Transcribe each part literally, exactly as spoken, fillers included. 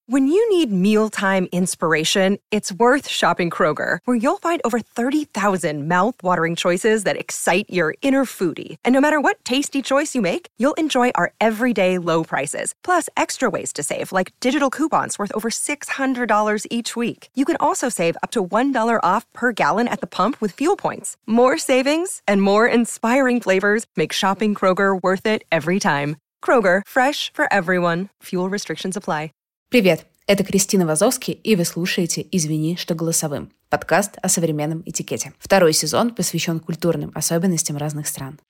When you need mealtime inspiration, it's worth shopping Kroger, where you'll find over thirty thousand mouth-watering choices that excite your inner foodie. And no matter what tasty choice you make, you'll enjoy our everyday low prices, plus extra ways to save, like digital coupons worth over six hundred dollars each week. You can also save up to one dollar off per gallon at the pump with fuel points. More savings and more inspiring flavors make shopping Kroger worth it every time. Kroger, fresh for everyone. Fuel restrictions apply. Привет, это Кристина Вазовский, и вы слушаете «Извини, что голосовым» – подкаст о современном этикете. Второй сезон посвящен культурным особенностям разных стран.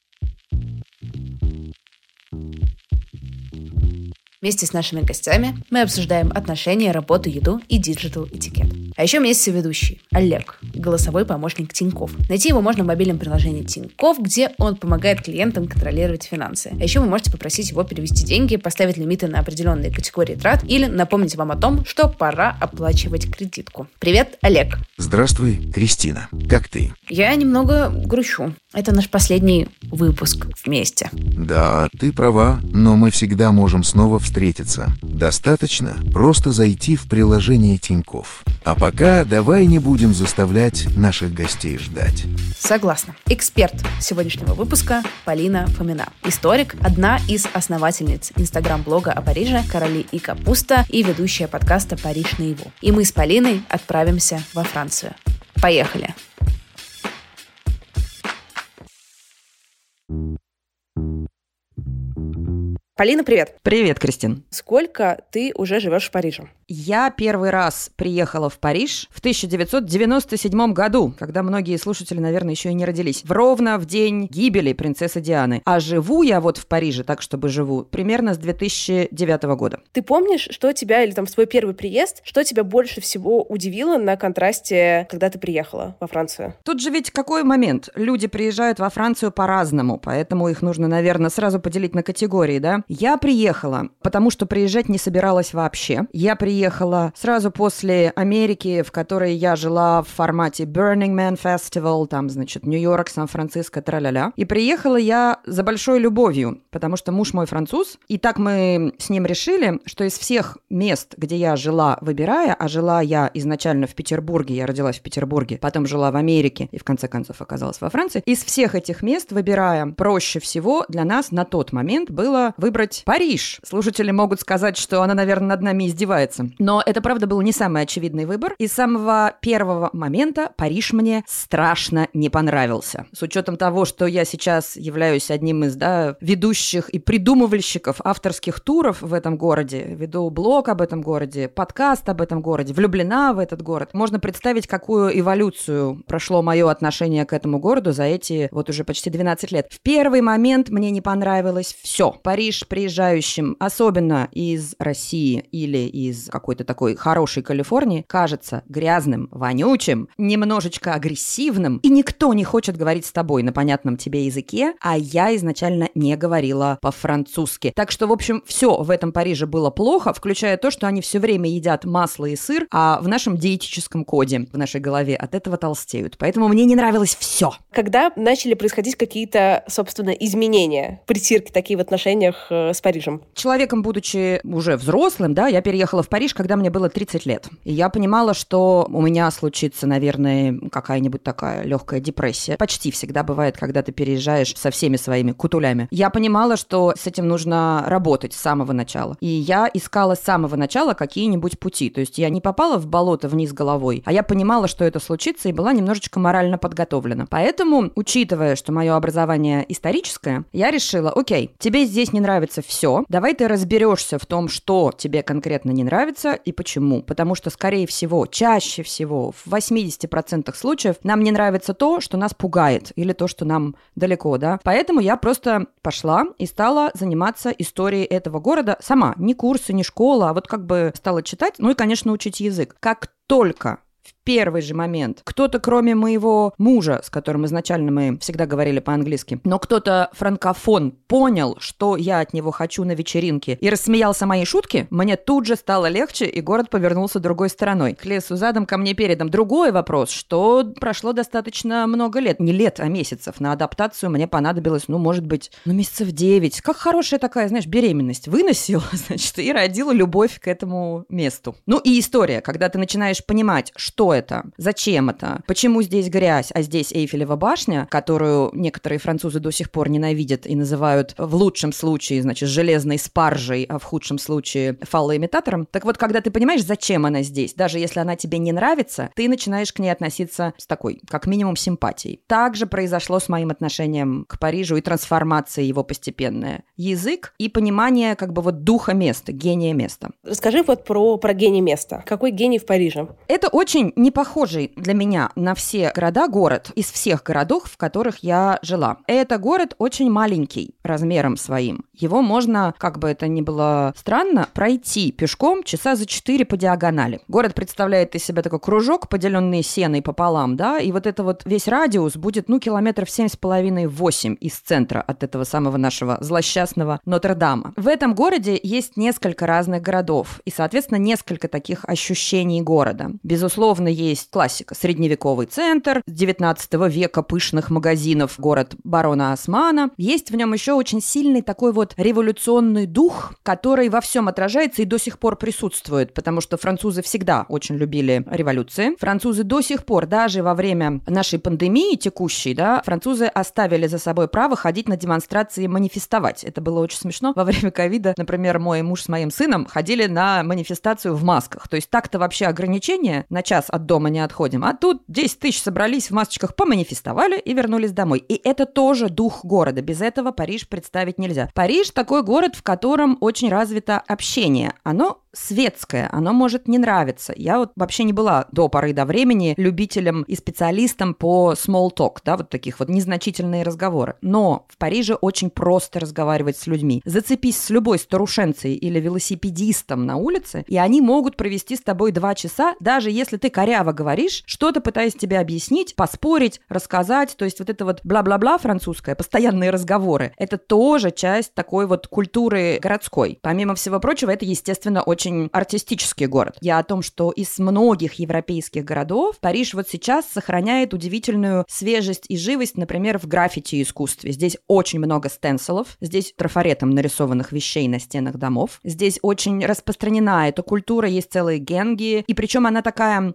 Вместе с нашими гостями мы обсуждаем отношения, работу, еду и диджитал-этикет. А еще у меня есть соведущий Олег, голосовой помощник Тинькофф. Найти его можно в мобильном приложении Тинькофф, где он помогает клиентам контролировать финансы. А еще вы можете попросить его перевести деньги, поставить лимиты на определенные категории трат или напомнить вам о том, что пора оплачивать кредитку. Привет, Олег. Здравствуй, Кристина. Как ты? Я немного грущу. Это наш последний выпуск вместе. Да, ты права, но мы всегда можем снова встретиться. Достаточно просто зайти в приложение Тинькофф. А пока давай не будем заставлять наших гостей ждать. Согласна. Эксперт сегодняшнего выпуска Полина Фомина. Историк, одна из основательниц инстаграм-блога о Париже «Короли и капуста» и ведущая подкаста «Париж наяву». И мы с Полиной отправимся во Францию. Поехали! Полина, привет. Привет, Кристин. Сколько ты уже живешь в Париже? Я первый раз приехала в Париж в тысяча девятьсот девяносто седьмом году, когда многие слушатели, наверное, еще и не родились. В ровно в день гибели принцессы Дианы. А живу я вот в Париже, так чтобы живу, примерно с две тысячи девятого года. Ты помнишь, что тебя, или там в твой первый приезд, что тебя больше всего удивило на контрасте, когда ты приехала во Францию? Тут же ведь какой момент? Люди приезжают во Францию по-разному, поэтому их нужно, наверное, сразу поделить на категории, да? Я приехала, потому что приезжать не собиралась вообще. Я приехала Приехала сразу после Америки, в которой я жила в формате Burning Man Festival, там, значит, Нью-Йорк, Сан-Франциско, тра-ля-ля. И приехала я за большой любовью, потому что муж мой француз, и так мы с ним решили, что из всех мест, где я жила, выбирая, а жила я изначально в Петербурге, я родилась в Петербурге, потом жила в Америке и в конце концов оказалась во Франции, из всех этих мест, выбирая, проще всего для нас на тот момент было выбрать Париж. Слушатели могут сказать, что она, наверное, над нами издевается. Но это, правда, был не самый очевидный выбор. И с самого первого момента Париж мне страшно не понравился. С учетом того, что я сейчас являюсь одним из, да, ведущих и придумывальщиков авторских туров в этом городе, веду блог об этом городе, подкаст об этом городе, влюблена в этот город, можно представить, какую эволюцию прошло мое отношение к этому городу за эти вот уже почти двенадцать лет. В первый момент мне не понравилось все. Париж приезжающим, особенно из России или из какой-то такой хорошей Калифорнии, кажется грязным, вонючим, немножечко агрессивным, и никто не хочет говорить с тобой на понятном тебе языке, а я изначально не говорила по-французски. Так что, в общем, все в этом Париже было плохо, включая то, что они все время едят масло и сыр, а в нашем диетическом коде, в нашей голове от этого толстеют. Поэтому мне не нравилось все. Когда начали происходить какие-то, собственно, изменения, притирки такие в отношениях э, с Парижем? Человеком, будучи уже взрослым, да, я переехала в Париж, когда мне было тридцать лет. И я понимала, что у меня случится, наверное, какая-нибудь такая легкая депрессия. Почти всегда бывает, когда ты переезжаешь со всеми своими кутулями. Я понимала, что с этим нужно работать с самого начала. И я искала с самого начала какие-нибудь пути. То есть я не попала в болото вниз головой, а я понимала, что это случится, и была немножечко морально подготовлена. Поэтому, учитывая, что мое образование историческое, я решила, окей, тебе здесь не нравится все, давай ты разберешься в том, что тебе конкретно не нравится и почему. Потому что, скорее всего, чаще всего, в восемьдесят процентов случаев нам не нравится то, что нас пугает, или то, что нам далеко, да. Поэтому я просто пошла и стала заниматься историей этого города сама. Ни курсы, ни школа, а вот как бы стала читать, ну и, конечно, учить язык. Как только в первый же момент. Кто-то, кроме моего мужа, с которым изначально мы всегда говорили по-английски, но кто-то франкофон понял, что я от него хочу на вечеринке, и рассмеялся моей шутке, мне тут же стало легче, и город повернулся другой стороной. К лесу задом, ко мне передом. Другой вопрос, что прошло достаточно много лет. Не лет, а месяцев. На адаптацию мне понадобилось, ну, может быть, ну, месяцев девять. Как хорошая такая, знаешь, беременность. Выносила, значит, и родила любовь к этому месту. Ну, и история, когда ты начинаешь понимать, что это, зачем это, почему здесь грязь, а здесь Эйфелева башня, которую некоторые французы до сих пор ненавидят и называют в лучшем случае, значит, железной спаржей, а в худшем случае фалоимитатором. Так вот, когда ты понимаешь, зачем она здесь, даже если она тебе не нравится, ты начинаешь к ней относиться с такой, как минимум, симпатией. Так же произошло с моим отношением к Парижу и трансформация его постепенная. Язык и понимание как бы вот духа места, гения места. Расскажи вот про, про гений места. Какой гений в Париже? Это очень не похожий для меня на все города город из всех городов, в которых я жила. Это город очень маленький размером своим. Его можно, как бы это ни было странно, пройти пешком часа за четыре по диагонали. Город представляет из себя такой кружок, поделенный сеной пополам, да, и вот это вот весь радиус будет, ну, километров семь с половиной восемь из центра от этого самого нашего злосчастного Нотр-Дама. В этом городе есть несколько разных городов и, соответственно, несколько таких ощущений города. Безусловно, есть классика. Средневековый центр девятнадцатого века, пышных магазинов, город барона Османа. Есть в нем еще очень сильный такой вот революционный дух, который во всем отражается и до сих пор присутствует, потому что французы всегда очень любили революции. Французы до сих пор, даже во время нашей пандемии текущей, да, французы оставили за собой право ходить на демонстрации и манифестовать. Это было очень смешно. Во время ковида, например, мой муж с моим сыном ходили на манифестацию в масках. То есть так-то вообще ограничения, на час от дома не отходим, а тут десять тысяч собрались в масочках, поманифестовали и вернулись домой. И это тоже дух города. Без этого Париж представить нельзя. Париж такой город, в котором очень развито общение. Оно светское, оно может не нравиться. Я вот вообще не была до поры до времени любителем и специалистом по small talk, да, вот таких вот незначительные разговоры. Но в Париже очень просто разговаривать с людьми. Зацепись с любой старушенцей или велосипедистом на улице, и они могут провести с тобой два часа, даже если ты коряво говоришь, что-то пытаясь тебе объяснить, поспорить, рассказать. То есть вот это вот бла-бла-бла французское, постоянные разговоры, это тоже часть такой вот культуры городской. Помимо всего прочего, это, естественно, очень артистический город. Я о том, что из многих европейских городов Париж вот сейчас сохраняет удивительную свежесть и живость, например, в граффити-искусстве. Здесь очень много стенсилов, здесь трафаретом нарисованных вещей на стенах домов. Здесь очень распространена эта культура, есть целые генги, и причем она такая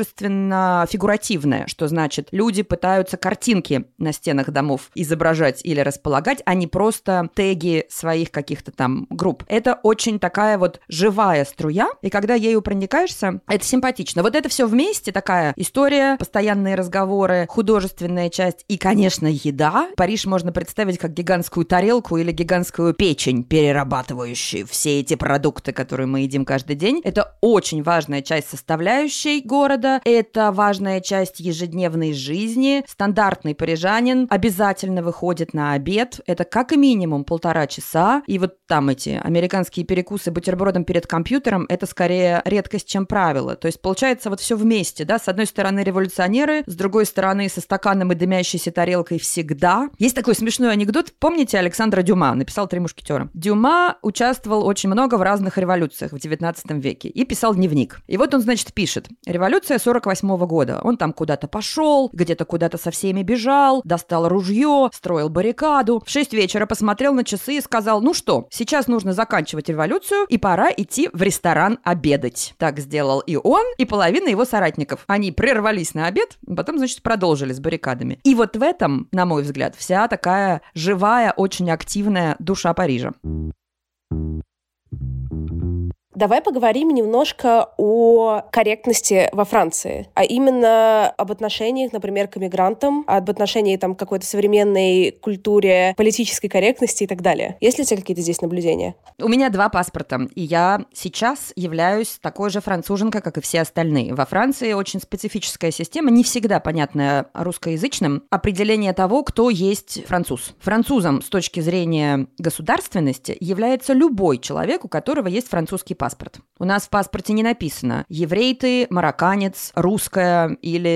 художественно-фигуративная, что значит, люди пытаются картинки на стенах домов изображать или располагать, а не просто теги своих каких-то там групп. Это очень такая вот живая струя, и когда ею проникаешься, это симпатично. Вот это все вместе, такая история, постоянные разговоры, художественная часть и, конечно, еда. Париж можно представить как гигантскую тарелку или гигантскую печень, перерабатывающую все эти продукты, которые мы едим каждый день. Это очень важная часть составляющей города, это важная часть ежедневной жизни. Стандартный парижанин обязательно выходит на обед, это как и минимум полтора часа, и вот там эти американские перекусы бутербродом перед компьютером, это скорее редкость, чем правило. То есть получается вот все вместе, да, с одной стороны революционеры, с другой стороны со стаканом и дымящейся тарелкой всегда. Есть такой смешной анекдот, помните Александра Дюма, написал «Три мушкетера». Дюма участвовал очень много в разных революциях в девятнадцатом веке и писал дневник. И вот он, значит, пишет: революция сорок восьмого года. Он там куда-то пошел, где-то куда-то со всеми бежал, достал ружье, строил баррикаду. В шесть вечера посмотрел на часы и сказал: ну что, сейчас нужно заканчивать революцию и пора идти в ресторан обедать. Так сделал и он, и половина его соратников. Они прервались на обед, потом, значит, продолжили с баррикадами. И вот в этом, на мой взгляд, вся такая живая, очень активная душа Парижа. Давай поговорим немножко о корректности во Франции, а именно об отношениях, например, к иммигрантам, об отношении там, к какой-то современной культуре, политической корректности и так далее. Есть ли у тебя какие-то здесь наблюдения? У меня два паспорта, и я сейчас являюсь такой же француженкой, как и все остальные. Во Франции очень специфическая система, не всегда понятная русскоязычным, определение того, кто есть француз. Французом с точки зрения государственности является любой человек, у которого есть французский паспорт. паспорт. У нас в паспорте не написано «еврей ты, марокканец, русская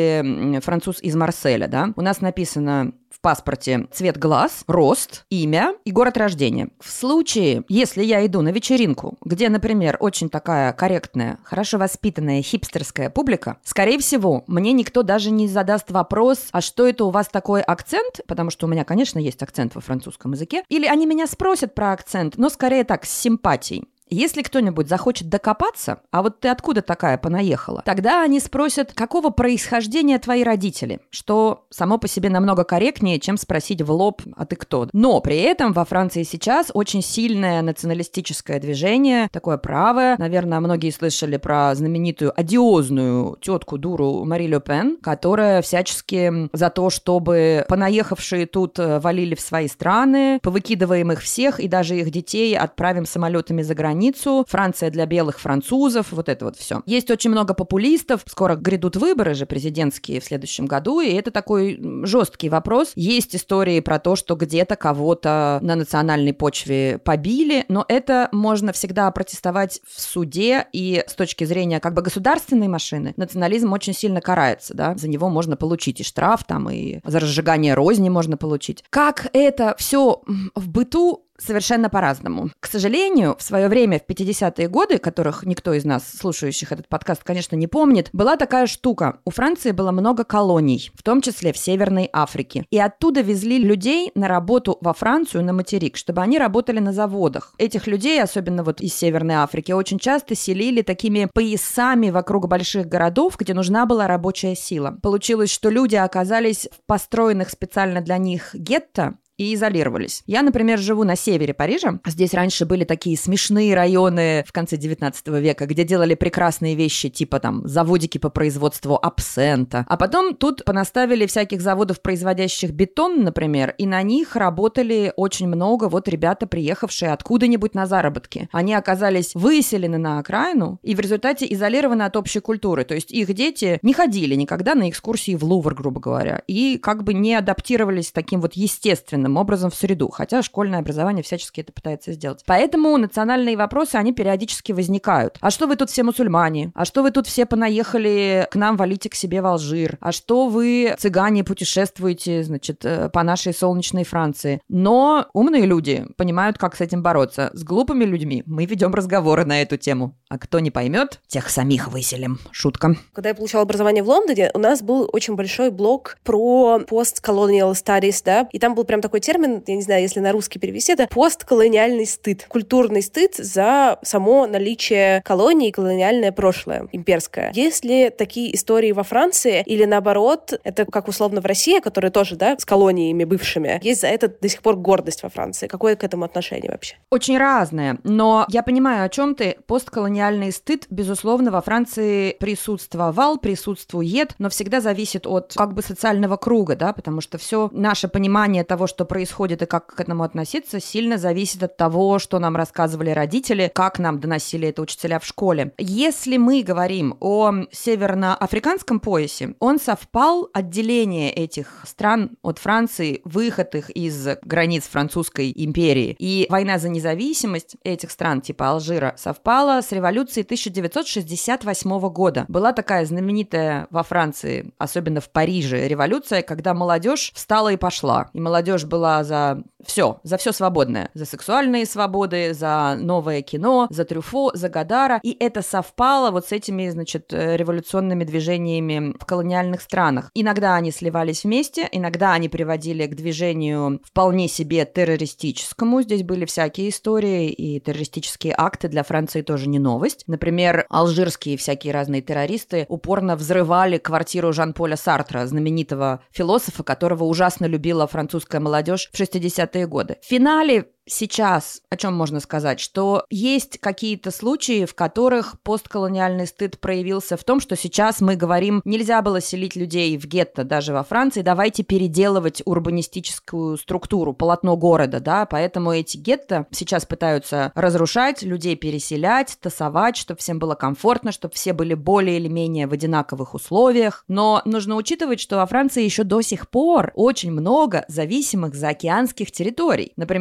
или француз из Марселя», да? У нас написано в паспорте цвет глаз, рост, имя и город рождения. В случае, если я иду на вечеринку, где, например, очень такая корректная, хорошо воспитанная хипстерская публика, скорее всего, мне никто даже не задаст вопрос, а что это у вас такой акцент, потому что у меня, конечно, есть акцент во французском языке, или они меня спросят про акцент, но скорее так, с симпатией. Если кто-нибудь захочет докопаться, а вот ты откуда такая понаехала, тогда они спросят, какого происхождения твои родители, что само по себе намного корректнее, чем спросить в лоб, а ты кто? Но при этом во Франции сейчас очень сильное националистическое движение, такое правое. Наверное, многие слышали про знаменитую одиозную тетку-дуру Мари Ле Пен, которая всячески за то, чтобы понаехавшие тут валили в свои страны, повыкидываем их всех и даже их детей отправим самолетами за границу. Франция для белых французов, вот это вот все. Есть очень много популистов, скоро грядут выборы же президентские в следующем году, и это такой жесткий вопрос. Есть истории про то, что где-то кого-то на национальной почве побили, но это можно всегда протестовать в суде, и с точки зрения как бы государственной машины национализм очень сильно карается, да, за него можно получить и штраф, там, и за разжигание розни можно получить. Как это все в быту? Совершенно по-разному. К сожалению, в свое время, в пятидесятые годы, которых никто из нас, слушающих этот подкаст, конечно, не помнит, была такая штука. У Франции было много колоний, в том числе в Северной Африке. И оттуда везли людей на работу во Францию, на материк, чтобы они работали на заводах. Этих людей, особенно вот из Северной Африки, очень часто селили такими поясами вокруг больших городов, где нужна была рабочая сила. Получилось, что люди оказались в построенных специально для них гетто, и изолировались. Я, например, живу на севере Парижа. Здесь раньше были такие смешные районы в конце девятнадцатого века, где делали прекрасные вещи, типа там заводики по производству абсента. А потом тут понаставили всяких заводов, производящих бетон, например, и на них работали очень много вот ребята, приехавшие откуда-нибудь на заработки. Они оказались выселены на окраину и в результате изолированы от общей культуры. То есть их дети не ходили никогда на экскурсии в Лувр, грубо говоря, и как бы не адаптировались таким вот естественным образом в среду, хотя школьное образование всячески это пытается сделать. Поэтому национальные вопросы, они периодически возникают. А что вы тут все мусульмане? А что вы тут все понаехали к нам, валите к себе в Алжир? А что вы, цыгане, путешествуете, значит, по нашей солнечной Франции? Но умные люди понимают, как с этим бороться. С глупыми людьми мы ведем разговоры на эту тему. А кто не поймет, тех самих выселим. Шутка. Когда я получала образование в Лондоне, у нас был очень большой блок про post-colonial studies, да, и там был прям такой термин, я не знаю, если на русский перевести, это постколониальный стыд. Культурный стыд за само наличие колонии и колониальное прошлое, имперское. Есть ли такие истории во Франции, или наоборот, это как условно в России, которая тоже, да, с колониями бывшими, есть за это до сих пор гордость во Франции? Какое к этому отношение вообще? Очень разное, но я понимаю, о чем ты. Постколониальный стыд, безусловно, во Франции присутствовал, присутствует, но всегда зависит от как бы социального круга, да, потому что все наше понимание того, что происходит и как к этому относиться, сильно зависит от того, что нам рассказывали родители, как нам доносили это учителя в школе. Если мы говорим о северноафриканском поясе, он совпал, отделение этих стран от Франции, выход их из границ французской империи и война за независимость этих стран, типа Алжира, совпала с революцией тысяча девятьсот шестьдесят восьмого года. Была такая знаменитая во Франции, особенно в Париже, революция, когда молодежь встала и пошла. И молодежь была за все, за все свободное. За сексуальные свободы, за новое кино, за Трюфо, за Годара. И это совпало вот с этими, значит, революционными движениями в колониальных странах. Иногда они сливались вместе, иногда они приводили к движению вполне себе террористическому. Здесь были всякие истории, и террористические акты для Франции тоже не новость. Например, алжирские всякие разные террористы упорно взрывали квартиру Жан-Поля Сартра, знаменитого философа, которого ужасно любила французская молодежь в шестидесятые годы. В финале сейчас, о чем можно сказать, что есть какие-то случаи, в которых постколониальный стыд проявился в том, что сейчас мы говорим, нельзя было селить людей в гетто даже во Франции, давайте переделывать урбанистическую структуру, полотно города, да, поэтому эти гетто сейчас пытаются разрушать, людей переселять, тасовать, чтобы всем было комфортно, чтобы все были более или менее в одинаковых условиях, но нужно учитывать, что во Франции еще до сих пор очень много зависимых заокеанских территорий, например, всякие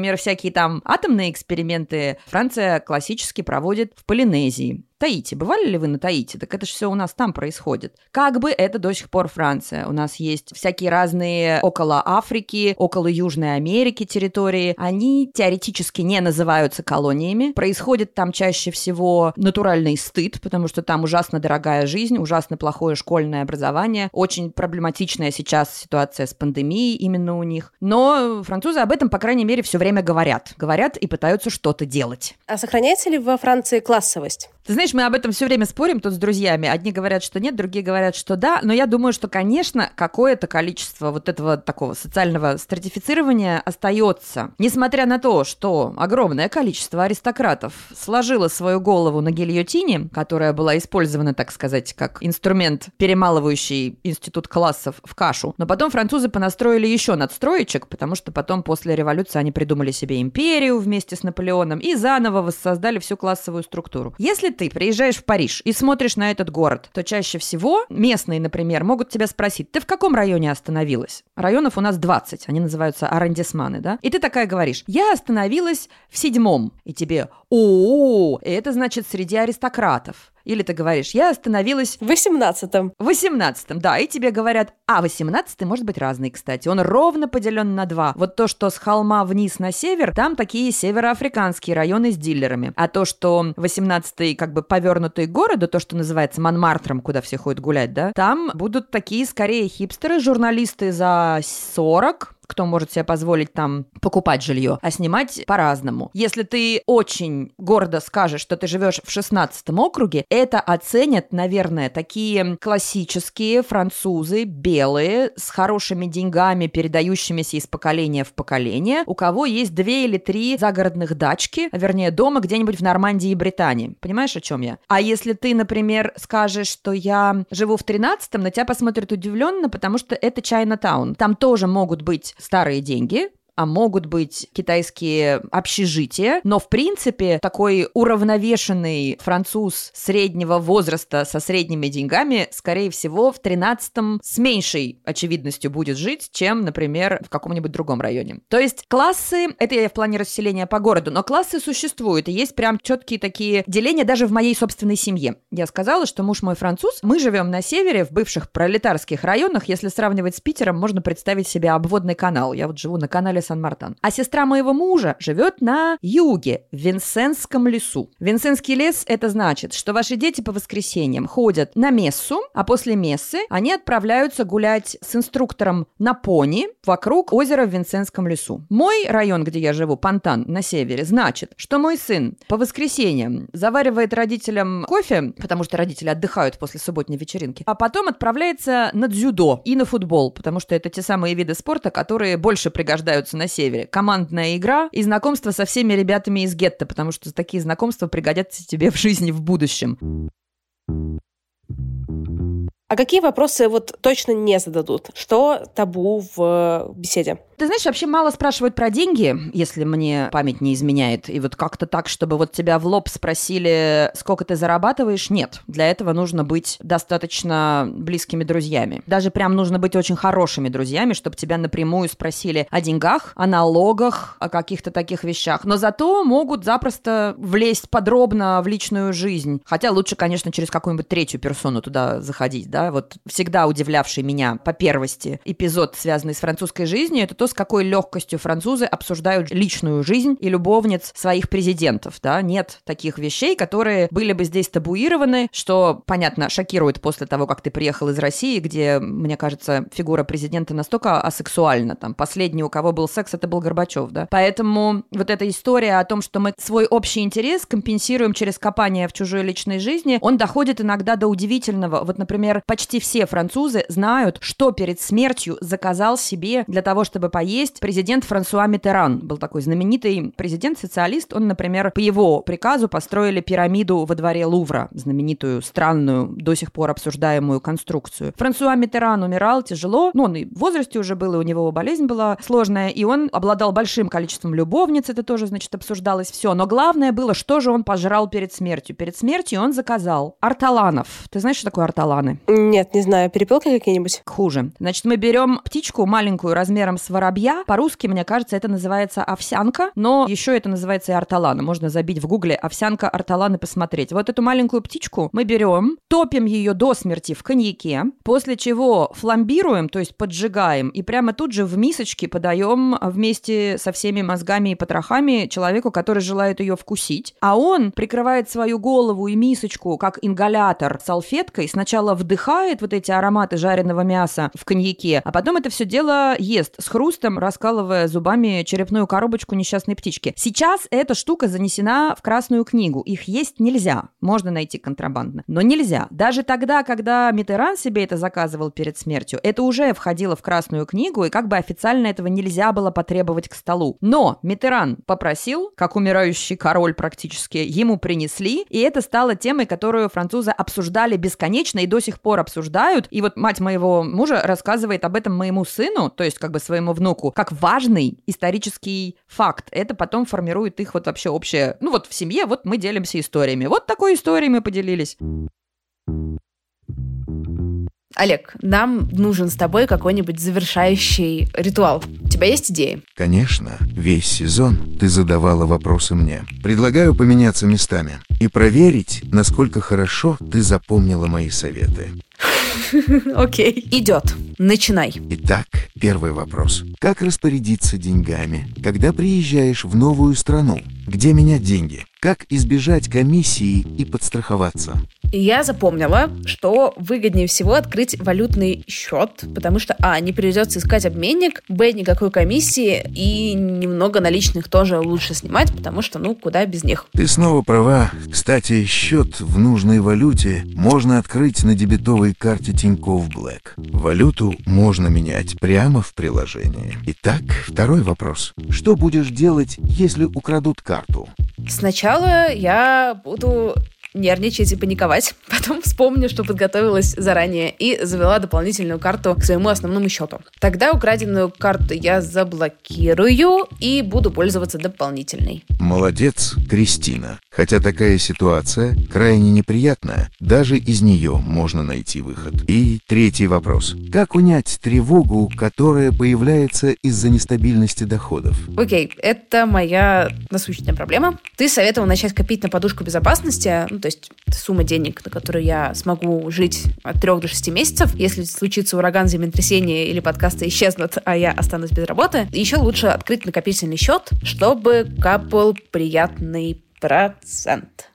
всякие там атомные эксперименты Франция классически проводит в Полинезии. Таити. Бывали ли вы на Таити? Так это же все у нас там происходит. Как бы это до сих пор Франция. У нас есть всякие разные около Африки, около Южной Америки территории. Они теоретически не называются колониями. Происходит там чаще всего натуральный стыд, потому что там ужасно дорогая жизнь, ужасно плохое школьное образование. Очень проблематичная сейчас ситуация с пандемией именно у них. Но французы об этом, по крайней мере, все время говорят. Говорят и пытаются что-то делать. А сохраняется ли во Франции классовость? Ты знаешь, мы об этом все время спорим тут с друзьями. Одни говорят, что нет, другие говорят, что да. Но я думаю, что, конечно, какое-то количество вот этого такого социального стратифицирования остается. Несмотря на то, что огромное количество аристократов сложило свою голову на гильотине, которая была использована, так сказать, как инструмент, перемалывающий институт классов в кашу. Но потом французы понастроили еще надстроечек, потому что потом после революции они придумали себе империю вместе с Наполеоном и заново воссоздали всю классовую структуру. Если ты приезжаешь в Париж и смотришь на этот город, то чаще всего местные, например, могут тебя спросить: ты в каком районе остановилась? Районов у нас двадцать, они называются аррondissement, да? И ты такая говоришь: я остановилась в седьмом. И тебе: о, это значит среди аристократов. Или ты говоришь: я остановилась в восемнадцатом. В восемнадцатом, да, и тебе говорят: а, восемнадцатый может быть разный, кстати. Он ровно поделен на два. Вот то, что с холма вниз на север, там такие североафриканские районы с дилерами. А то, что восемнадцатый как бы повернутый к городу, то, что называется Монмартром, куда все ходят гулять, да, там будут такие скорее хипстеры, журналисты за сорок, кто может себе позволить там покупать жилье, а снимать по-разному. Если ты очень гордо скажешь, что ты живешь в шестнадцатом округе, это оценят, наверное, такие классические французы, белые, с хорошими деньгами, передающимися из поколения в поколение, у кого есть две или три загородных дачки, вернее, дома где-нибудь в Нормандии и Британии. Понимаешь, о чем я? А если ты, например, скажешь, что я живу в тринадцатом, на тебя посмотрят удивленно, потому что это Чайна-таун. Там тоже могут быть старые деньги, а могут быть китайские общежития, но, в принципе, такой уравновешенный француз среднего возраста со средними деньгами, скорее всего, в тринадцатом с меньшей очевидностью будет жить, чем, например, в каком-нибудь другом районе. То есть классы, это я в плане расселения по городу, но классы существуют, и есть прям четкие такие деления даже в моей собственной семье. Я сказала, что муж мой француз, мы живем на севере, в бывших пролетарских районах, если сравнивать с Питером, можно представить себе обводный канал. Я вот живу на канале Сан-Мартан. А сестра моего мужа живет на юге, в Винсенском лесу. Винсенский лес — это значит, что ваши дети по воскресеньям ходят на мессу, а после мессы они отправляются гулять с инструктором на пони вокруг озера в Винсенском лесу. Мой район, где я живу, Понтан, на севере, значит, что мой сын по воскресеньям заваривает родителям кофе, потому что родители отдыхают после субботней вечеринки, а потом отправляется на дзюдо и на футбол, потому что это те самые виды спорта, которые больше пригождаются на севере. Командная игра и знакомство со всеми ребятами из гетто, потому что такие знакомства пригодятся тебе в жизни в будущем. А какие вопросы вот точно не зададут? Что табу в беседе? Ты знаешь, вообще мало спрашивают про деньги, если мне память не изменяет. И вот как-то так, чтобы вот тебя в лоб спросили, сколько ты зарабатываешь, нет. Для этого нужно быть достаточно близкими друзьями. Даже прям нужно быть очень хорошими друзьями, чтобы тебя напрямую спросили о деньгах, о налогах, о каких-то таких вещах. Но зато могут запросто влезть подробно в личную жизнь. Хотя лучше, конечно, через какую-нибудь третью персону туда заходить, да. Вот всегда удивлявший меня по первости эпизод, связанный с французской жизнью, это то, с какой легкостью французы обсуждают личную жизнь и любовниц своих президентов, да, нет таких вещей, которые были бы здесь табуированы, что, понятно, шокирует после того, как ты приехал из России, где, мне кажется, фигура президента настолько асексуальна, там, последний, у кого был секс, это был Горбачев, да, поэтому вот эта история о том, что мы свой общий интерес компенсируем через копание в чужой личной жизни, он доходит иногда до удивительного, вот, например, почти все французы знают, что перед смертью заказал себе для того, чтобы поесть президент Франсуа Миттеран. Был такой знаменитый президент-социалист. Он, например, по его приказу построили пирамиду во дворе Лувра, знаменитую, странную, до сих пор обсуждаемую конструкцию. Франсуа Миттеран умирал тяжело, ну, он и в возрасте уже был, и у него болезнь была сложная, и он обладал большим количеством любовниц, это тоже, значит, обсуждалось все. Но главное было, что же он пожрал перед смертью. Перед смертью он заказал ортоланов. Ты знаешь, что такое ортоланы? Нет, не знаю. Перепелки какие-нибудь? Хуже. Значит, мы берем птичку маленькую размером с воробья, воробья. По-русски, мне кажется, это называется овсянка, но еще это называется и ортолан. Можно забить в гугле овсянка, ортолан и посмотреть. Вот эту маленькую птичку мы берем, топим ее до смерти в коньяке, после чего фламбируем, то есть поджигаем, и прямо тут же в мисочке подаем вместе со всеми мозгами и потрохами человеку, который желает ее вкусить. А он прикрывает свою голову и мисочку, как ингалятор, салфеткой, сначала вдыхает вот эти ароматы жареного мяса в коньяке, а потом это все дело ест с хрустом, раскалывая зубами черепную коробочку несчастной птички. Сейчас эта штука занесена в Красную книгу. Их есть нельзя. Можно найти контрабандно, но нельзя. Даже тогда, когда Миттеран себе это заказывал перед смертью, это уже входило в Красную книгу, и как бы официально этого нельзя было потребовать к столу. Но Миттеран попросил, как умирающий король практически, ему принесли, и это стало темой, которую французы обсуждали бесконечно и до сих пор обсуждают. И вот мать моего мужа рассказывает об этом моему сыну, то есть как бы своему внуку, как важный исторический факт. Это потом формирует их вот вообще общее... Ну вот в семье вот мы делимся историями. Вот такой историей мы поделились. Олег, нам нужен с тобой какой-нибудь завершающий ритуал. У тебя есть идеи? Конечно. Весь сезон ты задавала вопросы мне. Предлагаю поменяться местами и проверить, насколько хорошо ты запомнила мои советы. Окей. Идет. Начинай. Итак, первый вопрос. Как распорядиться деньгами, когда приезжаешь в новую страну? Где менять деньги? Как избежать комиссии и подстраховаться? Я запомнила, что выгоднее всего открыть валютный счет, потому что, а, не придется искать обменник, б, никакой комиссии, и немного наличных тоже лучше снимать, потому что, ну, куда без них. Ты снова права. Кстати, счет в нужной валюте можно открыть на дебетовой карте Тинькофф Блэк. Валюту можно менять прямо в приложении. Итак, второй вопрос. Что будешь делать, если украдут карту? Сначала я буду нервничать и паниковать. Потом вспомню, что подготовилась заранее и завела дополнительную карту к своему основному счету. Тогда украденную карту я заблокирую и буду пользоваться дополнительной. Молодец, Кристина. Хотя такая ситуация крайне неприятная, даже из нее можно найти выход. И третий вопрос. Как унять тревогу, которая появляется из-за нестабильности доходов? Окей, это моя насущная проблема. Ты советовал начать копить на подушку безопасности, ну, то есть сумма денег, на которую я смогу жить от трех до шести месяцев. Если случится ураган, землетрясение или подкасты исчезнут, а я останусь без работы. Еще лучше открыть накопительный счет, чтобы капал приятный процент.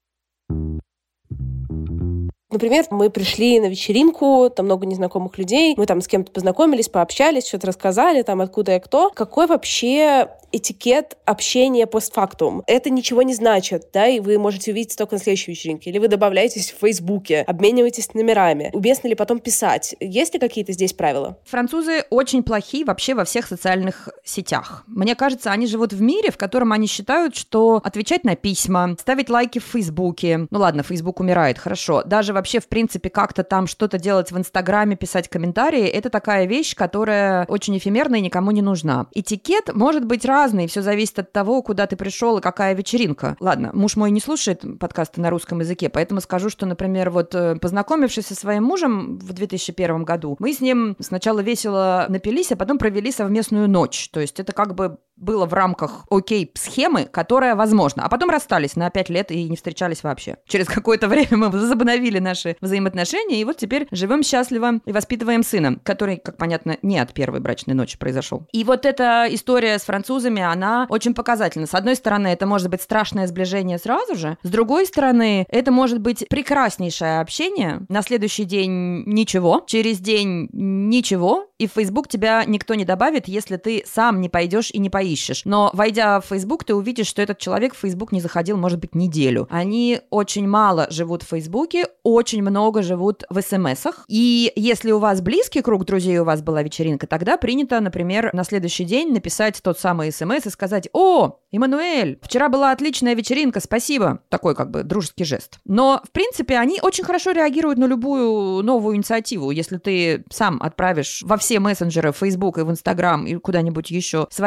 Например, мы пришли на вечеринку, там много незнакомых людей, мы там с кем-то познакомились, пообщались, что-то рассказали, там откуда я кто. Какой вообще этикет общения постфактум? Это ничего не значит, да, и вы можете увидеть только на следующей вечеринке. Или вы добавляетесь в Фейсбуке, обмениваетесь номерами. Уместно ли потом писать? Есть ли какие-то здесь правила? Французы очень плохи вообще во всех социальных сетях. Мне кажется, они живут в мире, в котором они считают, что отвечать на письма, ставить лайки в Фейсбуке, ну ладно, Фейсбук умирает, хорошо, даже вообще, в принципе, как-то там что-то делать в Инстаграме, писать комментарии, это такая вещь, которая очень эфемерна и никому не нужна. Этикет может быть разный, все зависит от того, куда ты пришел и какая вечеринка. Ладно, муж мой не слушает подкасты на русском языке, поэтому скажу, что, например, вот познакомившись со своим мужем в две тысячи первом году, мы с ним сначала весело напились, а потом провели совместную ночь. То есть это как бы было в рамках окей-схемы, которая возможна. А потом расстались на пять лет и не встречались вообще. Через какое-то время мы возобновили наши взаимоотношения, и вот теперь живем счастливо и воспитываем сына, который, как понятно, не от первой брачной ночи произошел. И вот эта история с французами, она очень показательна. С одной стороны, это может быть страшное сближение сразу же, с другой стороны, это может быть прекраснейшее общение, на следующий день ничего, через день ничего, и в Facebook тебя никто не добавит, если ты сам не пойдешь и не поищешь. Но, войдя в Facebook, ты увидишь, что этот человек в Facebook не заходил, может быть, неделю. Они очень мало живут в Фейсбуке, очень много живут в СМСах. И если у вас близкий круг друзей, у вас была вечеринка, тогда принято, например, на следующий день написать тот самый СМС и сказать: «О, Эммануэль, вчера была отличная вечеринка, спасибо». Такой как бы дружеский жест. Но, в принципе, они очень хорошо реагируют на любую новую инициативу. Если ты сам отправишь во все мессенджеры, в Facebook и в Instagram и куда-нибудь еще свои сообщения,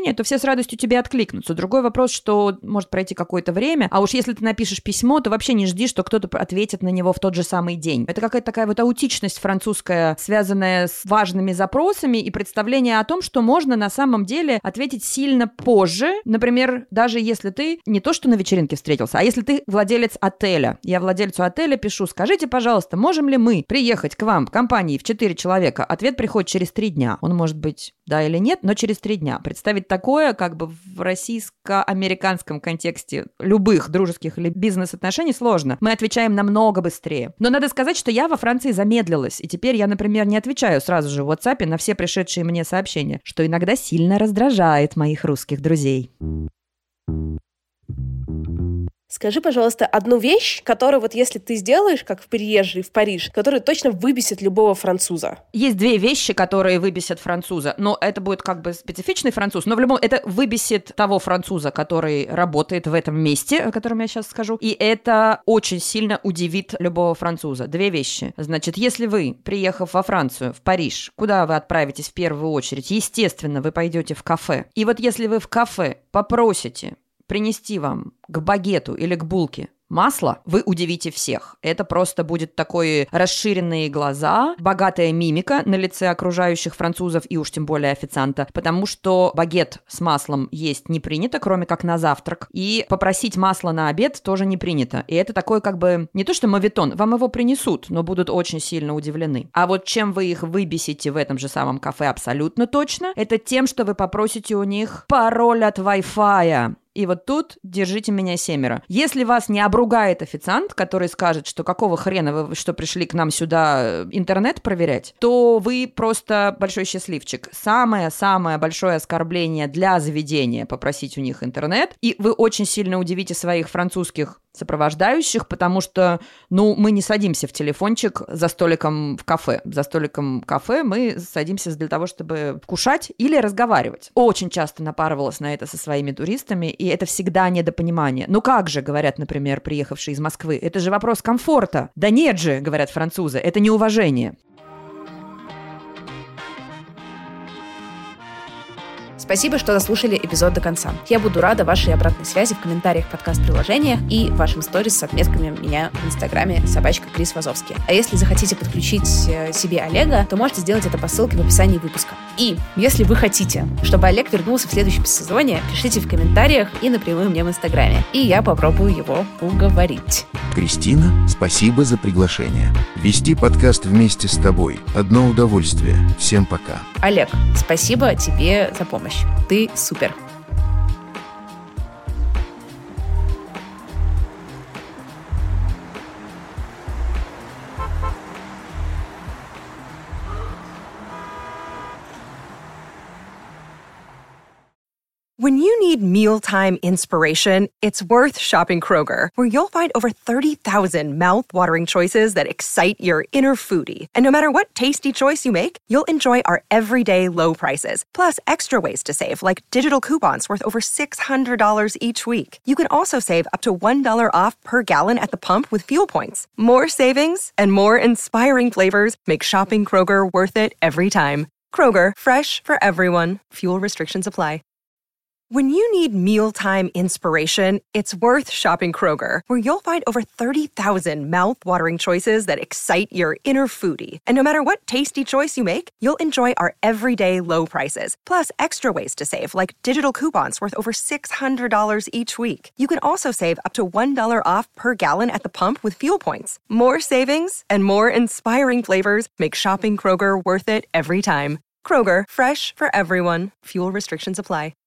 сообщение, то все с радостью тебе откликнутся. Другой вопрос, что может пройти какое-то время, а уж если ты напишешь письмо, то вообще не жди, что кто-то ответит на него в тот же самый день. Это какая-то такая вот аутичность французская, связанная с важными запросами и представление о том, что можно на самом деле ответить сильно позже. Например, даже если ты не то что на вечеринке встретился, а если ты владелец отеля. Я владельцу отеля пишу: скажите, пожалуйста, можем ли мы приехать к вам в компании в четыре человека? Ответ приходит через три дня. Он может быть да или нет, но через три дня. Представить такое как бы в российско-американском контексте любых дружеских или бизнес-отношений сложно. Мы отвечаем намного быстрее. Но надо сказать, что я во Франции замедлилась, и теперь я, например, не отвечаю сразу же в WhatsApp на все пришедшие мне сообщения, что иногда сильно раздражает моих русских друзей. Скажи, пожалуйста, одну вещь, которую вот если ты сделаешь, как в приезжий в Париж, которая точно выбесит любого француза. Есть две вещи, которые выбесят француза, но это будет как бы специфичный француз, но в любом это выбесит того француза, который работает в этом месте, о котором я сейчас скажу, и это очень сильно удивит любого француза. Две вещи. Значит, если вы, приехав во Францию, в Париж, куда вы отправитесь в первую очередь? Естественно, вы пойдете в кафе. И вот если вы в кафе попросите принести вам к багету или к булке масло, вы удивите всех. Это просто будет такое расширенные глаза, богатая мимика на лице окружающих французов и уж тем более официанта, потому что багет с маслом есть не принято, кроме как на завтрак, и попросить масло на обед тоже не принято. И это такой как бы не то что моветон, вам его принесут, но будут очень сильно удивлены. А вот чем вы их выбесите в этом же самом кафе абсолютно точно, это тем, что вы попросите у них пароль от Wi-Fi. И вот тут держите меня семеро. Если вас не обругает официант, который скажет, что какого хрена вы что пришли к нам сюда интернет проверять, то вы просто большой счастливчик. Самое-самое большое оскорбление для заведения попросить у них интернет. И вы очень сильно удивите своих французских сопровождающих, потому что, ну, мы не садимся в телефончик за столиком в кафе. За столиком в кафе мы садимся для того, чтобы кушать или разговаривать. Очень часто напарывалась на это со своими туристами, и это всегда недопонимание. Ну как же, говорят, например, приехавшие из Москвы, это же вопрос комфорта. Да нет же, говорят французы, это неуважение. Спасибо, что дослушали эпизод до конца. Я буду рада вашей обратной связи в комментариях подкаст-приложениях и вашим сторис с отметками меня в инстаграме собачка Крис Вазовский. А если захотите подключить себе Олега, то можете сделать это по ссылке в описании выпуска. И если вы хотите, чтобы Олег вернулся в следующем сезоне, пишите в комментариях и напрямую мне в инстаграме, и я попробую его уговорить. Кристина, спасибо за приглашение. Вести подкаст вместе с тобой – одно удовольствие. Всем пока. Олег, спасибо тебе за помощь. Ты супер. When you need mealtime inspiration, it's worth shopping Kroger, where you'll find over thirty thousand mouth-watering choices that excite your inner foodie. And no matter what tasty choice you make, you'll enjoy our everyday low prices, plus extra ways to save, like digital coupons worth over six hundred dollars each week. You can also save up to one dollar off per gallon at the pump with fuel points. More savings and more inspiring flavors make shopping Kroger worth it every time. Kroger, fresh for everyone. Fuel restrictions apply. When you need mealtime inspiration, it's worth shopping Kroger, where you'll find over thirty thousand mouth-watering choices that excite your inner foodie. And no matter what tasty choice you make, you'll enjoy our everyday low prices, plus extra ways to save, like digital coupons worth over six hundred dollars each week. You can also save up to one dollar off per gallon at the pump with fuel points. More savings and more inspiring flavors make shopping Kroger worth it every time. Kroger, fresh for everyone. Fuel restrictions apply.